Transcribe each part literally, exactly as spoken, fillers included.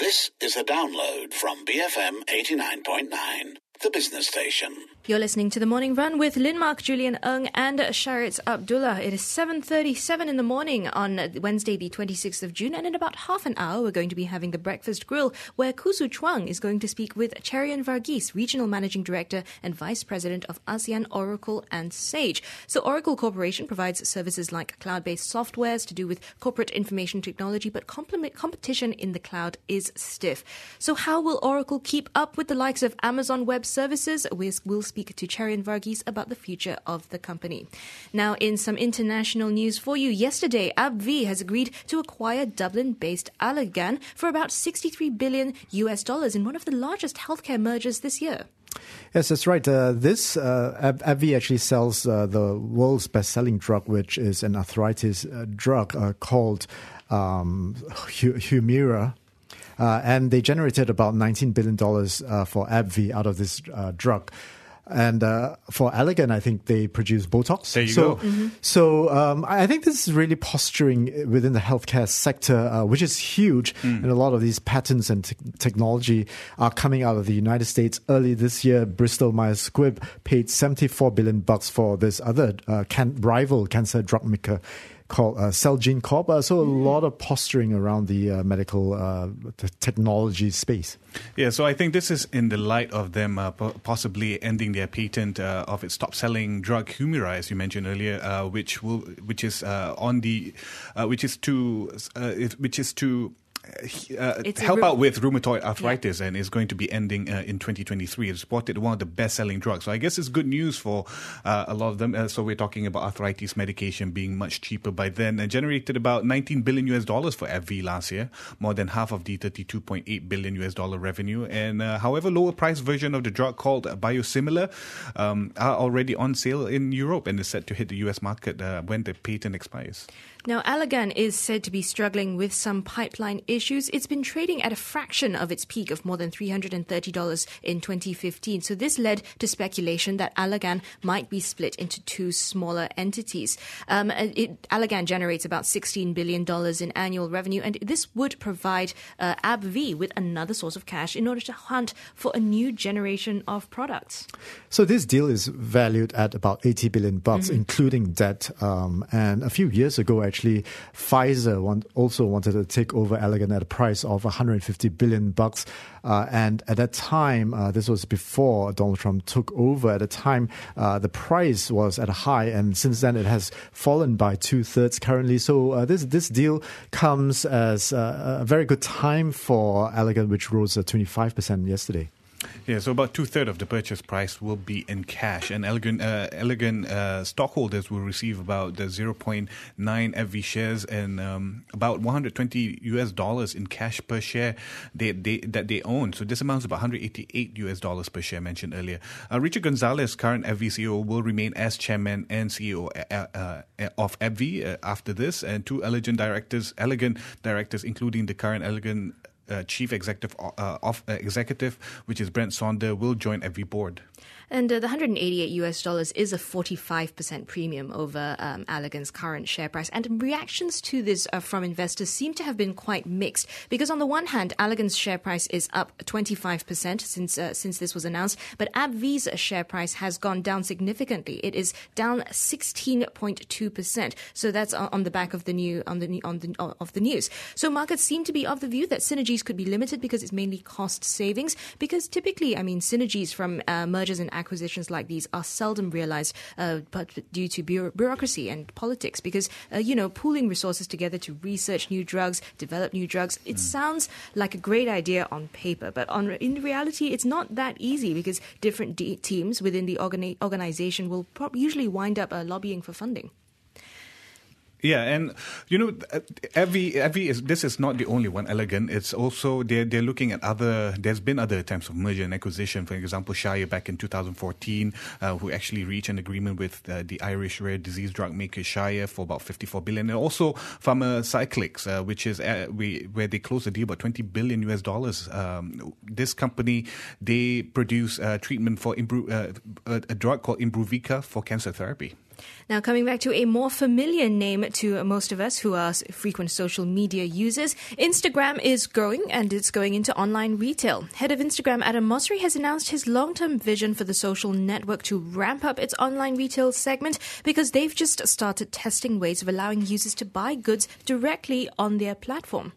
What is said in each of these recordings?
This is a download from B F M eighty-nine point nine, the business station. You're listening to The Morning Run with Lin Mark, Julian Ng and Sharit Abdullah. It is seven thirty-seven in the morning on Wednesday the twenty-sixth of June, and in about half an hour we're going to be having the Breakfast Grill, where Kusu Chuang is going to speak with Cherian Varghese, Regional Managing Director and Vice President of ASEAN, Oracle and Sage. So Oracle Corporation provides services like cloud-based softwares to do with corporate information technology, but complement competition in the cloud is stiff. So how will Oracle keep up with the likes of Amazon Web Services? We'll speak to Cherian Varghese about the future of the company. Now, in some international news for you, yesterday, AbbVie has agreed to acquire Dublin-based Allergan for about sixty-three billion U S dollars in one of the largest healthcare mergers this year. Yes, that's right. Uh, this uh, Ab- AbbVie actually sells uh, the world's best-selling drug, which is an arthritis uh, drug uh, called um, Hu- Humira. Uh, and they generated about nineteen billion dollars uh, for AbbVie out of this uh, drug. And uh, for Allergan, I think they produce Botox. There you so, go. Mm-hmm. So um, I think this is really posturing within the healthcare sector, uh, which is huge. Mm. And a lot of these patents and te- technology are coming out of the United States. Early this year, Bristol Myers Squibb paid seventy-four billion bucks for this other uh, can- rival cancer drug maker called uh, Celgene Corp. Uh, so a mm. lot of posturing around the uh, medical uh, the technology space. Yeah, so I think this is in the light of them uh, po- possibly ending their patent uh, of its top-selling drug Humira, as you mentioned earlier, uh, which will which is uh, on the uh, which is to uh, which is to. Uh, help ru- out with rheumatoid arthritis, yeah. And is going to be ending uh, in twenty twenty-three. It's spotted one of the best-selling drugs. So I guess it's good news for uh, a lot of them. Uh, so we're talking about arthritis medication being much cheaper by then, and generated about nineteen billion U S dollars for AbbVie last year, more than half of the thirty-two point eight billion U S dollar revenue. And uh, however, lower price version of the drug called biosimilar um, are already on sale in Europe and is set to hit the U S market uh, when the patent expires. Now, Allergan is said to be struggling with some pipeline issues. It's been trading at a fraction of its peak of more than three hundred thirty dollars in twenty fifteen. So this led to speculation that Allergan might be split into two smaller entities. Um, it, Allergan generates about sixteen billion dollars in annual revenue, and this would provide uh, AbbVie with another source of cash in order to hunt for a new generation of products. So this deal is valued at about eighty billion bucks, mm-hmm. including debt. Um, and a few years ago, actually, Pfizer want, also wanted to take over Allergan at a price of one hundred fifty billion bucks. Uh, and at that time, uh, this was before Donald Trump took over. At the time, uh, the price was at a high, and since then it has fallen by two thirds currently. So uh, this this deal comes as uh, a very good time for Allergan, which rose uh, twenty-five percent yesterday. Yeah, so about two-thirds of the purchase price will be in cash, and Allergan, uh, Allergan uh, stockholders will receive about the zero point nine AbbVie shares and um, about one hundred twenty U S dollars in cash per share they, they, that they own. So this amounts to about one hundred eighty-eight U S dollars per share mentioned earlier. Uh, Richard Gonzalez, current AbbVie C E O, will remain as chairman and C E O uh, uh, of AbbVie uh, after this, and two Allergan directors, Allergan directors, including the current Allergan Uh, chief executive uh, of uh, executive, which is Brent Sonder, will join AbbVie board. And uh, the one hundred eighty-eight U S dollars is a forty-five percent premium over um, Allergan's current share price. And reactions to this uh, from investors seem to have been quite mixed, because on the one hand, Allergan's share price is up twenty-five percent since uh, since this was announced, but AbbVie's share price has gone down significantly. It is down sixteen point two percent. So that's on the back of the new on the on the of the news. So markets seem to be of the view that synergies could be limited because it's mainly cost savings. Because typically, I mean, synergies from uh, mergers and acquisitions like these are seldom realized, uh, but due to bureau- bureaucracy and politics, because, uh, you know, pooling resources together to research new drugs, develop new drugs, it mm. sounds like a great idea on paper, but on in reality, it's not that easy, because different de- teams within the organi- organization will pro- usually wind up uh, lobbying for funding. Yeah, and you know, every every is this is not the only one. Allergan, it's also they're they're looking at other. There's been other attempts of merger and acquisition. For example, Shire back in two thousand fourteen, uh, who actually reached an agreement with uh, the Irish rare disease drug maker Shire for about fifty-four billion, and also Pharmacyclics, uh, which is uh, we, where they closed a deal about twenty billion U S dollars. Um, this company, they produce uh, treatment for Imbru- uh, a, a drug called Imbruvica for cancer therapy. Now, coming back to a more familiar name to most of us who are frequent social media users, Instagram is growing and it's going into online retail. Head of Instagram, Adam Mosseri, has announced his long-term vision for the social network to ramp up its online retail segment because they've just started testing ways of allowing users to buy goods directly on their platform.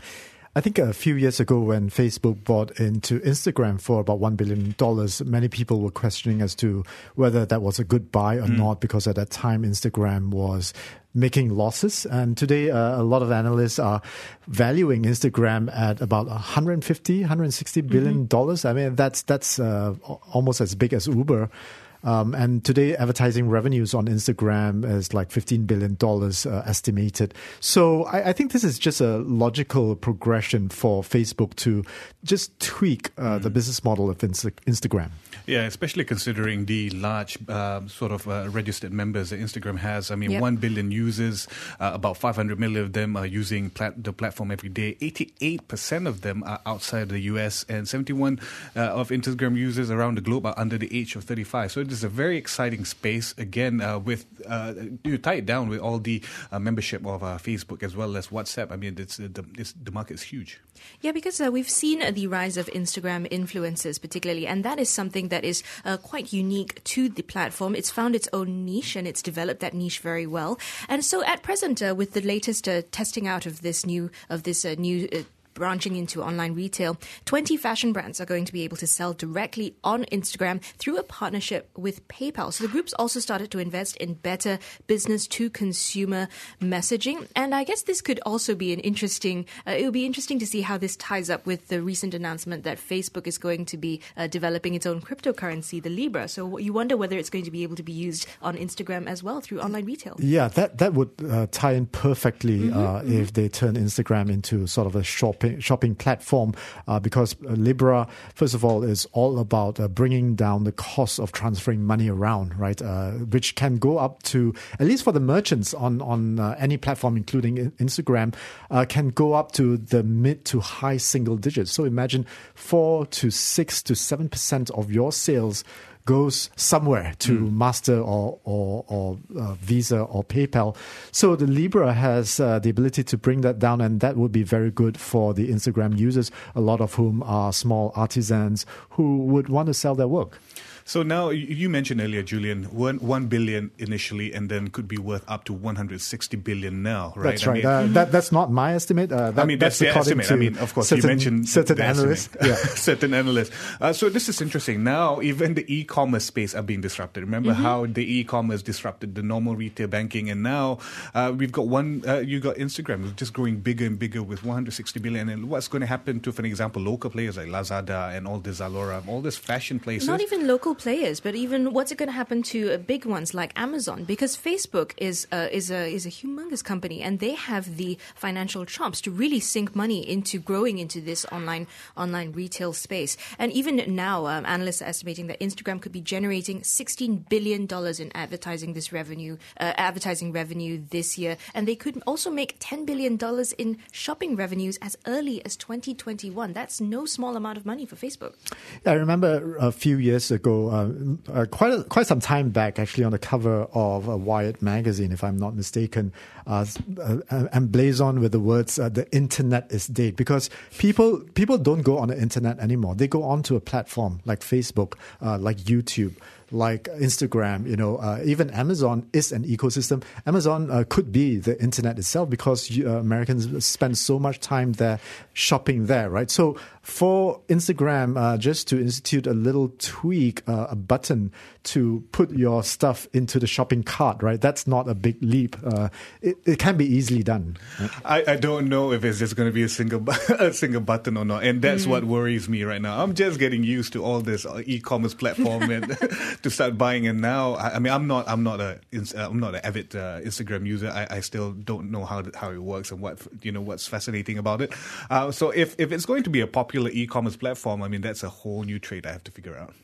I think a few years ago when Facebook bought into Instagram for about one billion dollars, many people were questioning as to whether that was a good buy or mm. not, because at that time Instagram was making losses. And today uh, a lot of analysts are valuing Instagram at about one hundred fifty, one hundred sixty billion dollars. Mm-hmm. I mean, that's, that's uh, almost as big as Uber. Um, and today, advertising revenues on Instagram is like fifteen billion dollars uh, estimated. So I, I think this is just a logical progression for Facebook to just tweak uh, mm. the business model of Insta- Instagram. Yeah, especially considering the large uh, sort of uh, registered members that Instagram has. I mean, yep. one billion users, uh, about five hundred million of them are using plat- the platform every day. eighty-eight percent of them are outside the U S, and seventy-one uh, of Instagram users around the globe are under the age of thirty-five. So it is a very exciting space, again, uh, with uh, you tie it down with all the uh, membership of uh, Facebook as well as WhatsApp. I mean, it's, the, it's, the market is huge. Yeah, because uh, we've seen uh, the rise of Instagram influencers particularly, and that is something that is uh, quite unique to the platform. It's found its own niche and it's developed that niche very well. And so at present, uh, with the latest uh, testing out of this new of this uh, new uh, branching into online retail, twenty fashion brands are going to be able to sell directly on Instagram through a partnership with PayPal. So the group's also started to invest in better business-to-consumer messaging. And I guess this could also be an interesting, uh, it will be interesting to see how this ties up with the recent announcement that Facebook is going to be uh, developing its own cryptocurrency, the Libra. So you wonder whether it's going to be able to be used on Instagram as well through online retail. Yeah, that, that would uh, tie in perfectly mm-hmm, uh, mm-hmm. if they turn Instagram into sort of a shopping shopping platform, uh, because Libra, first of all, is all about uh, bringing down the cost of transferring money around, right? Uh, which can go up to, at least for the merchants on on uh, any platform, including Instagram, uh, can go up to the mid to high single digits. So imagine four to six to seven percent of your sales goes somewhere to mm. Master or or, or uh, Visa or PayPal. So the Libra has uh, the ability to bring that down, and that would be very good for the Instagram users, a lot of whom are small artisans who would want to sell their work. So now, you mentioned earlier, Julian, one, one billion initially and then could be worth up to one hundred sixty billion now, right? That's right. I mean, uh, that, that's not my estimate. Uh, that, I mean, that's, that's the estimate. I mean, of course, certain, you mentioned certain analysts. Yeah. certain analysts. Uh, so this is interesting. Now, even the e-commerce space are being disrupted. Remember mm-hmm. how the e-commerce disrupted the normal retail banking, and now uh, we've got one, uh, you got Instagram just growing bigger and bigger with one hundred sixty billion. And what's going to happen to, for example, local players like Lazada and all the Zalora, all these fashion places? Not even local players, but even what's it going to happen to uh, big ones like Amazon? Because Facebook is uh, is a is a humongous company, and they have the financial chops to really sink money into growing into this online online retail space. And even now, um, analysts are estimating that Instagram could be generating sixteen billion dollars in advertising this revenue, uh, advertising revenue this year, and they could also make ten billion dollars in shopping revenues as early as twenty twenty-one. That's no small amount of money for Facebook. I remember a few years ago. Uh, uh, Quite a, quite some time back, actually, on the cover of uh, Wired magazine, if I'm not mistaken, uh, uh, emblazoned with the words uh, "the internet is dead," because people people don't go on the internet anymore. They go onto a platform like Facebook, uh, like YouTube, like Instagram, you know, uh, even Amazon is an ecosystem. Amazon uh, could be the internet itself because you, uh, Americans spend so much time there shopping there, right? So for Instagram, uh, just to institute a little tweak, uh, a button to put your stuff into the shopping cart, right? That's not a big leap. Uh, it, it can be easily done. Right? I, I don't know if it's just going to be a single a single button or not, and that's mm. what worries me right now. I'm just getting used to all this e-commerce platform and to start buying. And now, I, I mean, I'm not, I'm not a, I'm not an avid uh, Instagram user. I, I still don't know how how it works and what you know what's fascinating about it. Uh, so if if it's going to be a popular e-commerce platform, I mean, that's a whole new trade I have to figure out.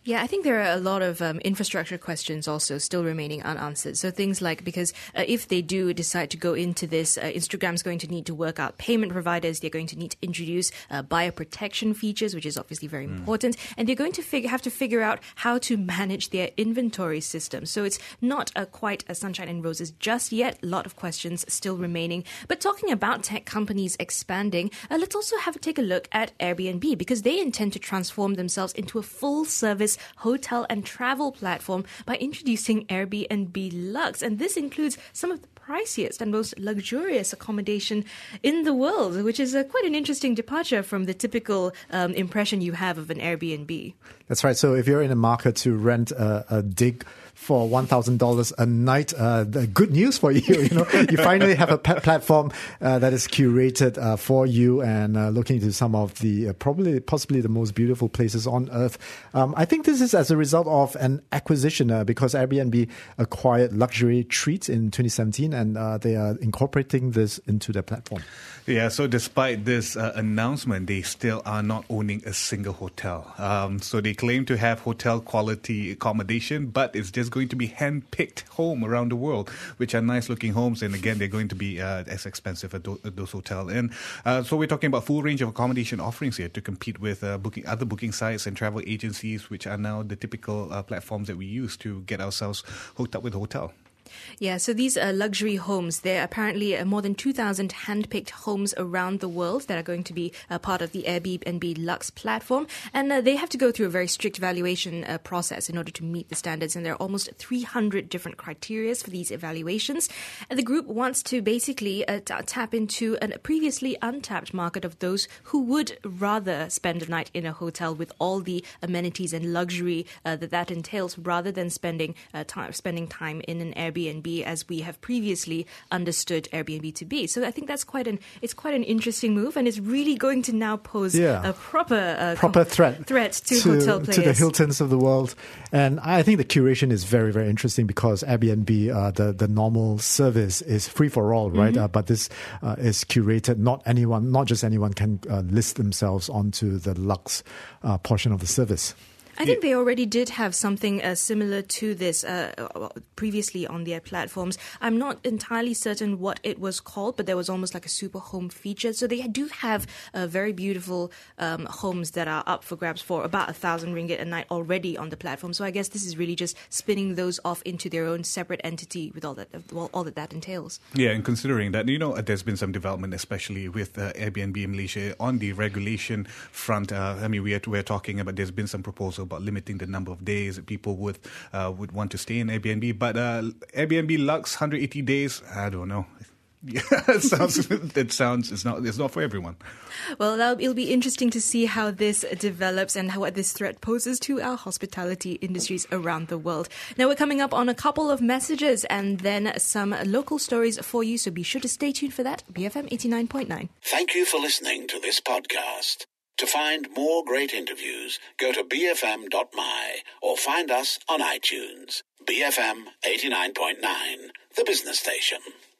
Yeah, I think there are a lot of um, infrastructure questions also still remaining unanswered. So things like, because uh, if they do decide to go into this, uh, Instagram's going to need to work out payment providers. They're going to need to introduce uh, buyer protection features, which is obviously very mm. important. And they're going to fig- have to figure out how to manage their inventory system. So it's not uh, quite a sunshine and roses just yet. A lot of questions still remaining. But talking about tech companies expanding, uh, let's also have a take a look at Airbnb, because they intend to transform themselves into a full-service hotel and travel platform by introducing Airbnb Lux. And this includes some of the priciest and most luxurious accommodation in the world, which is uh, quite an interesting departure from the typical um, impression you have of an Airbnb. That's right. So if you're in a market to rent a, a dig for one thousand dollars a night, uh, the good news for you. You know, you finally have a p- platform uh, that is curated uh, for you and uh, looking into some of the uh, probably, possibly the most beautiful places on earth. Um, I think this is as a result of an acquisition uh, because Airbnb acquired Luxury Treats in twenty seventeen, and uh, they are incorporating this into their platform. Yeah, so despite this uh, announcement, they still are not owning a single hotel. Um, so they claim to have hotel quality accommodation, but it's just going to be hand-picked home around the world, which are nice-looking homes. And again, they're going to be uh, as expensive as those hotels. And uh, so we're talking about full range of accommodation offerings here to compete with uh, booking other booking sites and travel agencies, which are now the typical uh, platforms that we use to get ourselves hooked up with a hotel. Yeah, so these uh, luxury homes, there are apparently uh, more than two thousand hand-picked homes around the world that are going to be uh, part of the Airbnb Lux platform. And uh, they have to go through a very strict evaluation uh, process in order to meet the standards. And there are almost three hundred different criteria for these evaluations. And the group wants to basically uh, t- tap into a previously untapped market of those who would rather spend a night in a hotel with all the amenities and luxury uh, that that entails, rather than spending uh, time spending time in an Airbnb. Airbnb as we have previously understood Airbnb to be. So I think that's quite an it's quite an interesting move, and it's really going to now pose yeah. a proper uh, proper threat threat to, to hotel players, to the Hiltons of the world. And I think the curation is very very interesting because Airbnb uh, the the normal service is free for all, right? Mm-hmm. Uh, but this uh, is curated. Not anyone, not just anyone, can uh, list themselves onto the Lux uh, portion of the service. I think they already did have something uh, similar to this uh, previously on their platforms. I'm not entirely certain what it was called, but there was almost like a super home feature. So they do have uh, very beautiful um, homes that are up for grabs for about a thousand ringgit a night already on the platform. So I guess this is really just spinning those off into their own separate entity with all that, well, all that that entails. Yeah, and considering that, you know, there's been some development, especially with uh, Airbnb in Malaysia on the regulation front. Uh, I mean, we are, we're talking about there's been some proposal about limiting the number of days that people would uh, would want to stay in Airbnb. But uh, Airbnb Lux, one hundred eighty days, I don't know. Yeah, it sounds, it sounds it's not it's not for everyone. Well, it'll be interesting to see how this develops and how, what this threat poses to our hospitality industries around the world. Now, we're coming up on a couple of messages and then some local stories for you, so be sure to stay tuned for that. B F M eighty-nine point nine. Thank you for listening to this podcast. To find more great interviews, go to b f m dot m y or find us on iTunes. B F M eighty-nine point nine, the business station.